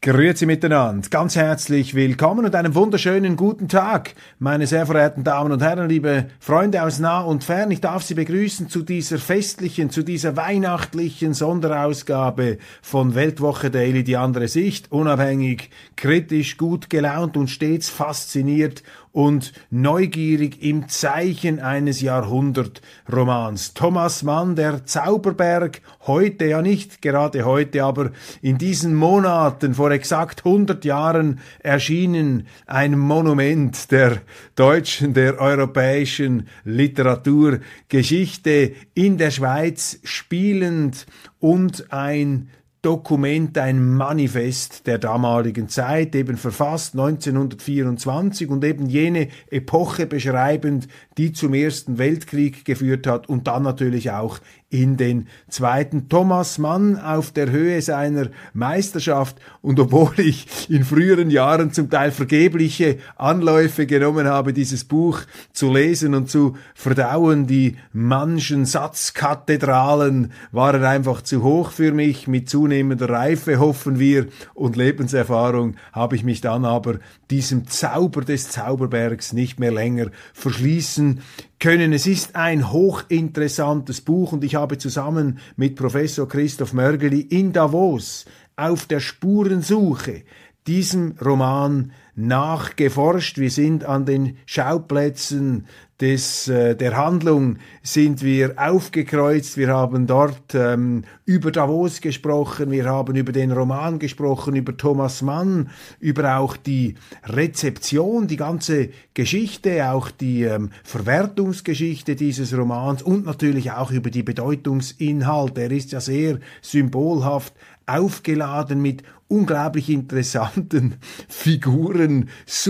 Grüezi miteinander, ganz herzlich willkommen und einen wunderschönen guten Tag, meine sehr verehrten Damen und Herren, liebe Freunde aus nah und fern. Ich darf Sie begrüßen zu dieser festlichen, zu dieser weihnachtlichen Sonderausgabe von Weltwoche Daily, die andere Sicht, unabhängig, kritisch, gut gelaunt und stets fasziniert und neugierig im Zeichen eines Jahrhundertromans. Thomas Mann, der Zauberberg, heute ja nicht gerade heute, aber in diesen Monaten, vor exakt 100 Jahren erschienen, ein Monument der deutschen, der europäischen Literaturgeschichte, in der Schweiz spielend und ein Dokument, ein Manifest der damaligen Zeit, eben verfasst 1924 und eben jene Epoche beschreibend, die zum Ersten Weltkrieg geführt hat und dann natürlich auch in den Zweiten. Thomas Mann auf der Höhe seiner Meisterschaft, und obwohl ich in früheren Jahren zum Teil vergebliche Anläufe genommen habe, dieses Buch zu lesen und zu verdauen, die manchen Satzkathedralen waren einfach zu hoch für mich. Mit zunehmender Reife, hoffen wir, und Lebenserfahrung habe ich mich dann aber diesem Zauber des Zauberbergs nicht mehr länger verschließen können. Es ist ein hochinteressantes Buch und ich habe zusammen mit Professor Christoph Mörgeli in Davos auf der Spurensuche diesem Roman nachgeforscht. Wir sind an den Schauplätzen der Handlung sind wir aufgekreuzt. Wir haben dort über Davos gesprochen, wir haben über den Roman gesprochen, über Thomas Mann, über auch die Rezeption, die ganze Geschichte, auch die Verwertungsgeschichte dieses Romans und natürlich auch über die Bedeutungsinhalte. Er ist ja sehr symbolhaft aufgeladen mit unglaublich interessanten Figuren.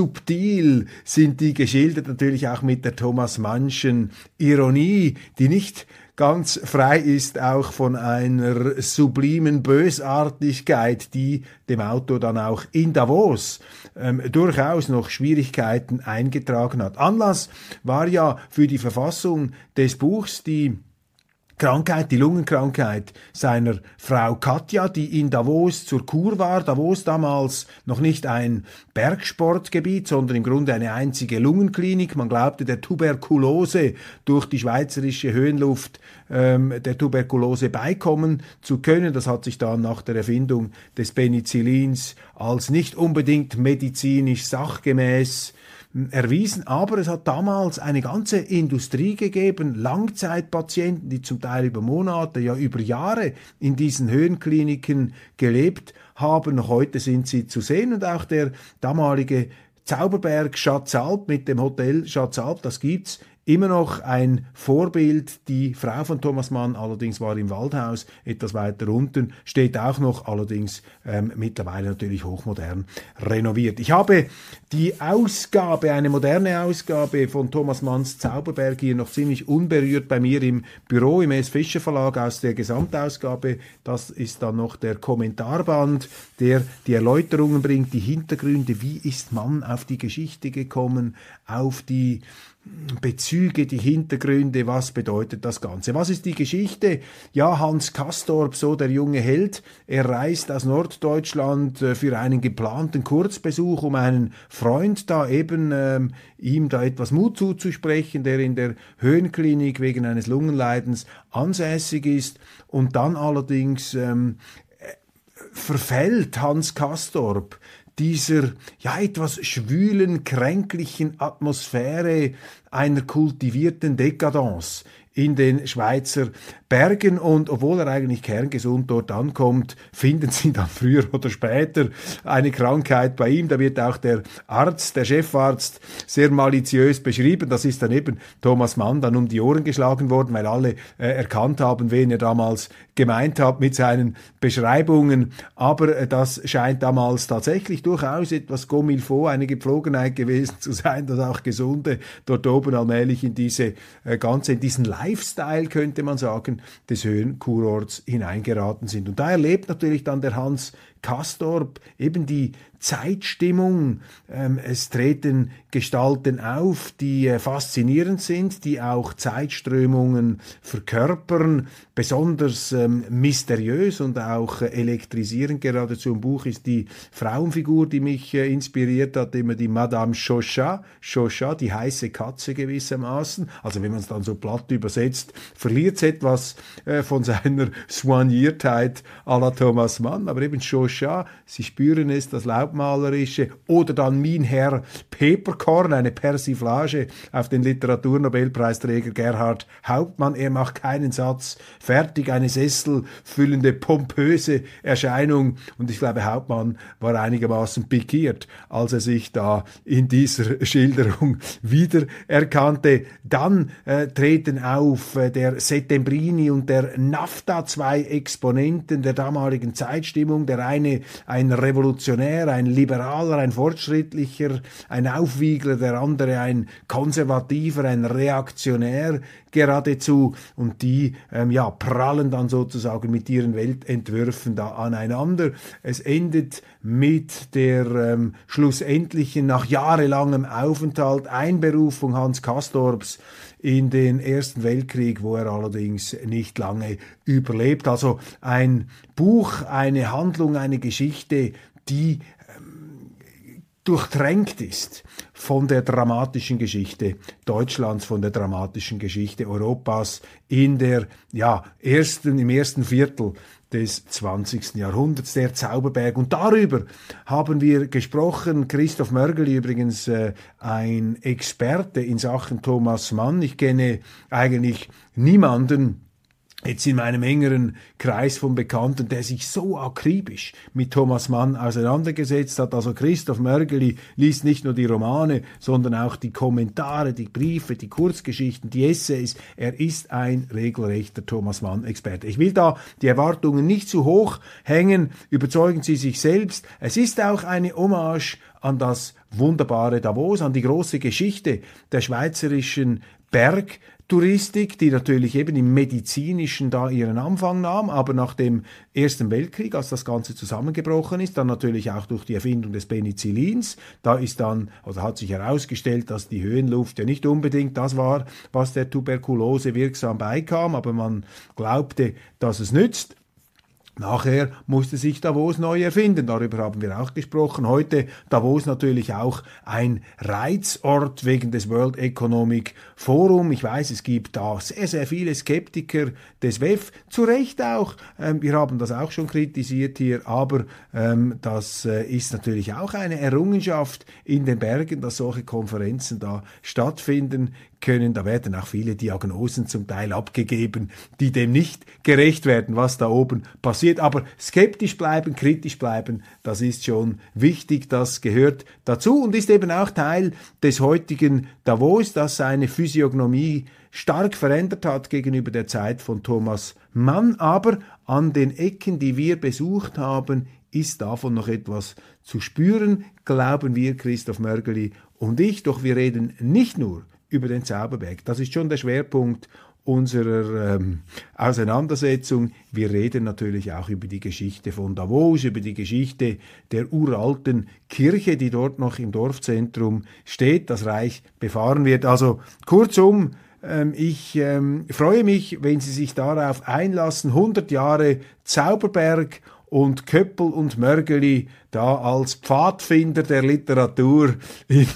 Subtil sind die geschildert, natürlich auch mit der Thomas Mannschen Ironie, die nicht ganz frei ist auch von einer sublimen Bösartigkeit, die dem Autor dann auch in Davos durchaus noch Schwierigkeiten eingetragen hat. Anlass war ja für die Verfassung des Buchs die Krankheit, die Lungenkrankheit seiner Frau Katja, die in Davos zur Kur war. Davos damals noch nicht ein Bergsportgebiet, sondern im Grunde eine einzige Lungenklinik. Man glaubte, der Tuberkulose durch die schweizerische Höhenluft der Tuberkulose beikommen zu können. Das hat sich dann nach der Erfindung des Penicillins als nicht unbedingt medizinisch sachgemäß erwiesen, aber es hat damals eine ganze Industrie gegeben, Langzeitpatienten, die zum Teil über Monate, ja über Jahre in diesen Höhenkliniken gelebt haben. Noch heute sind sie zu sehen und auch der damalige Zauberberg Schatzalp mit dem Hotel Schatzalp, das gibt's immer noch ein Vorbild. Die Frau von Thomas Mann allerdings war im Waldhaus, etwas weiter unten, steht auch noch, allerdings mittlerweile natürlich hochmodern renoviert. Ich habe die Ausgabe, eine moderne Ausgabe von Thomas Manns Zauberberg hier noch ziemlich unberührt bei mir im Büro, im S. Fischer Verlag aus der Gesamtausgabe. Das ist dann noch der Kommentarband, der die Erläuterungen bringt, die Hintergründe, wie ist Mann auf die Geschichte gekommen, auf die Bezüge, die Hintergründe, was bedeutet das Ganze? Was ist die Geschichte? Ja, Hans Castorp, so der junge Held, er reist aus Norddeutschland für einen geplanten Kurzbesuch, um einen Freund da eben ihm da etwas Mut zuzusprechen, der in der Höhenklinik wegen eines Lungenleidens ansässig ist, und dann allerdings verfällt Hans Castorp dieser ja etwas schwülen, kränklichen Atmosphäre einer kultivierten Dekadence in den Schweizer Bergen, und obwohl er eigentlich kerngesund dort ankommt, finden sie dann früher oder später eine Krankheit bei ihm. Da wird auch der Arzt, der Chefarzt, sehr maliziös beschrieben. Das ist dann eben Thomas Mann dann um die Ohren geschlagen worden, weil alle erkannt haben, wen er damals gemeint hat mit seinen Beschreibungen. Aber das scheint damals tatsächlich durchaus etwas comme il faut, eine Gepflogenheit gewesen zu sein, dass auch Gesunde dort oben allmählich in diesen Lifestyle, könnte man sagen, des Höhenkurorts hineingeraten sind. Und da erlebt natürlich dann der Hans Castorp, eben die Zeitstimmung. Es treten Gestalten auf, die faszinierend sind, die auch Zeitströmungen verkörpern, besonders mysteriös und auch elektrisierend. Geradezu im Buch ist die Frauenfigur, die mich inspiriert hat, immer die Madame Chauchat, die heiße Katze gewissermaßen. Also wenn man es dann so platt übersetzt, verliert es etwas von seiner Soigniertheit à la Thomas Mann, aber eben Chauchat, Sie spüren es, das Laubmalerische, oder dann Mein Herr Peperkorn, eine Persiflage auf den Literaturnobelpreisträger Gerhard Hauptmann. Er macht keinen Satz fertig, eine sesselfüllende, pompöse Erscheinung, und ich glaube, Hauptmann war einigermaßen pikiert, als er sich da in dieser Schilderung wiedererkannte. Dann treten auf der Settembrini und der Nafta, zwei Exponenten der damaligen Zeitstimmung, der eine ein Revolutionär, ein Liberaler, ein Fortschrittlicher, ein Aufwiegler, der andere ein Konservativer, ein Reaktionär geradezu, und die prallen dann sozusagen mit ihren Weltentwürfen da aneinander. Es endet mit der schlussendlichen, nach jahrelangem Aufenthalt, Einberufung Hans Castorps in den Ersten Weltkrieg, wo er allerdings nicht lange überlebt. Also ein Buch, eine Handlung, eine Geschichte, die durchtränkt ist von der dramatischen Geschichte Deutschlands, von der dramatischen Geschichte Europas im ersten Viertel des 20. Jahrhunderts, der Zauberberg. Und darüber haben wir gesprochen. Christoph Mörgeli übrigens ein Experte in Sachen Thomas Mann. Ich kenne eigentlich niemanden jetzt in meinem engeren Kreis von Bekannten, der sich so akribisch mit Thomas Mann auseinandergesetzt hat. Also Christoph Mörgeli liest nicht nur die Romane, sondern auch die Kommentare, die Briefe, die Kurzgeschichten, die Essays. Er ist ein regelrechter Thomas Mann-Experte. Ich will da die Erwartungen nicht zu hoch hängen. Überzeugen Sie sich selbst. Es ist auch eine Hommage an das wunderbare Davos, an die große Geschichte der schweizerischen Bergtouristik, die natürlich eben im Medizinischen da ihren Anfang nahm, aber nach dem Ersten Weltkrieg, als das Ganze zusammengebrochen ist, dann natürlich auch durch die Erfindung des Penicillins, da ist dann, oder hat sich herausgestellt, dass die Höhenluft ja nicht unbedingt das war, was der Tuberkulose wirksam beikam, aber man glaubte, dass es nützt. Nachher musste sich Davos neu erfinden, darüber haben wir auch gesprochen. Heute Davos natürlich auch ein Reizort wegen des World Economic Forum. Ich weiß, es gibt da sehr, sehr viele Skeptiker des WEF, zu Recht auch. Wir haben das auch schon kritisiert hier, aber das ist natürlich auch eine Errungenschaft in den Bergen, dass solche Konferenzen da stattfinden können. Da werden auch viele Diagnosen zum Teil abgegeben, die dem nicht gerecht werden, was da oben passiert. Aber skeptisch bleiben, kritisch bleiben, das ist schon wichtig, das gehört dazu und ist eben auch Teil des heutigen Davos, das seine Physiognomie stark verändert hat gegenüber der Zeit von Thomas Mann. Aber an den Ecken, die wir besucht haben, ist davon noch etwas zu spüren, glauben wir, Christoph Mörgeli und ich. Doch wir reden nicht nur über den Zauberberg. Das ist schon der Schwerpunkt unserer Auseinandersetzung. Wir reden natürlich auch über die Geschichte von Davos, über die Geschichte der uralten Kirche, die dort noch im Dorfzentrum steht, das Reich befahren wird. Also kurzum, ich freue mich, wenn Sie sich darauf einlassen. 100 Jahre Zauberberg und Köppel und Mörgeli da als Pfadfinder der Literatur in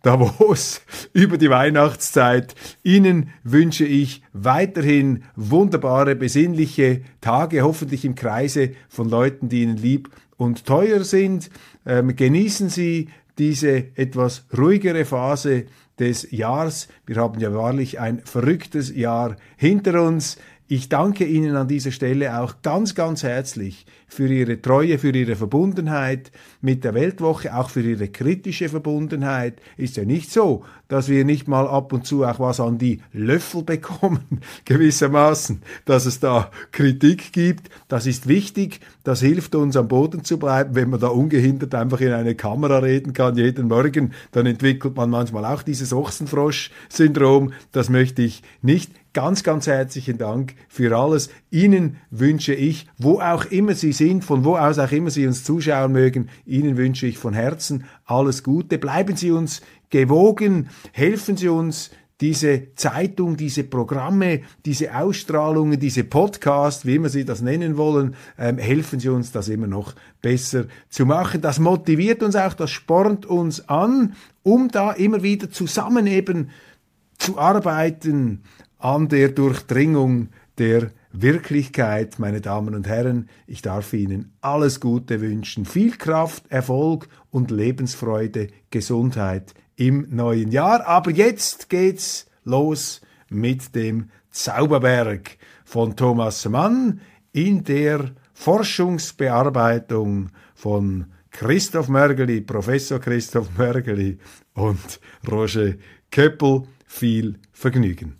Davos über die Weihnachtszeit. Ihnen wünsche ich weiterhin wunderbare, besinnliche Tage, hoffentlich im Kreise von Leuten, die Ihnen lieb und teuer sind. Genießen Sie diese etwas ruhigere Phase des Jahres. Wir haben ja wahrlich ein verrücktes Jahr hinter uns. Ich danke Ihnen an dieser Stelle auch ganz, ganz herzlich für Ihre Treue, für Ihre Verbundenheit mit der Weltwoche, auch für Ihre kritische Verbundenheit. Ist ja nicht so, dass wir nicht mal ab und zu auch was an die Löffel bekommen, gewissermaßen, dass es da Kritik gibt. Das ist wichtig, das hilft uns am Boden zu bleiben, wenn man da ungehindert einfach in eine Kamera reden kann jeden Morgen, dann entwickelt man manchmal auch dieses Ochsenfrosch-Syndrom. Das möchte ich nicht ganz, ganz herzlichen Dank für alles. Ihnen wünsche ich, wo auch immer Sie sind, von wo aus auch immer Sie uns zuschauen mögen, Ihnen wünsche ich von Herzen alles Gute. Bleiben Sie uns gewogen, helfen Sie uns, diese Zeitung, diese Programme, diese Ausstrahlungen, diese Podcasts, wie immer Sie das nennen wollen, helfen Sie uns, das immer noch besser zu machen. Das motiviert uns auch, das spornt uns an, um da immer wieder zusammen eben zu arbeiten an der Durchdringung der Wirklichkeit. Meine Damen und Herren, ich darf Ihnen alles Gute wünschen, viel Kraft, Erfolg und Lebensfreude, Gesundheit im neuen Jahr. Aber jetzt geht's los mit dem Zauberberg von Thomas Mann in der Forschungsbearbeitung von Christoph Mörgeli, Professor Christoph Mörgeli und Roger Köppel. Viel Vergnügen.